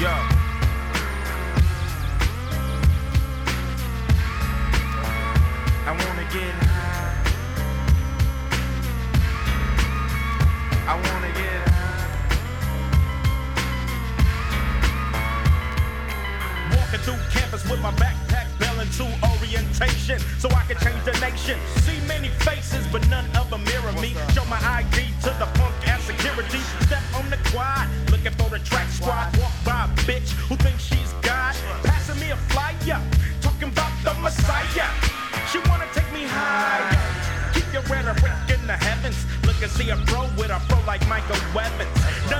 I wanna get high. I wanna get high. Walking through campus with my backpack, bailing to orientation, so I can change the nation. See many faces, but none of them mirror me. Show my ID to the punk and security. Step on the quad, looking for the track squad. Walk by a bitch who thinks she's God, passing me a flyer, talking about the Messiah. She wanna take me higher. Keep your rhetoric in the heavens. Look and see a pro with a pro like Michael Webbins.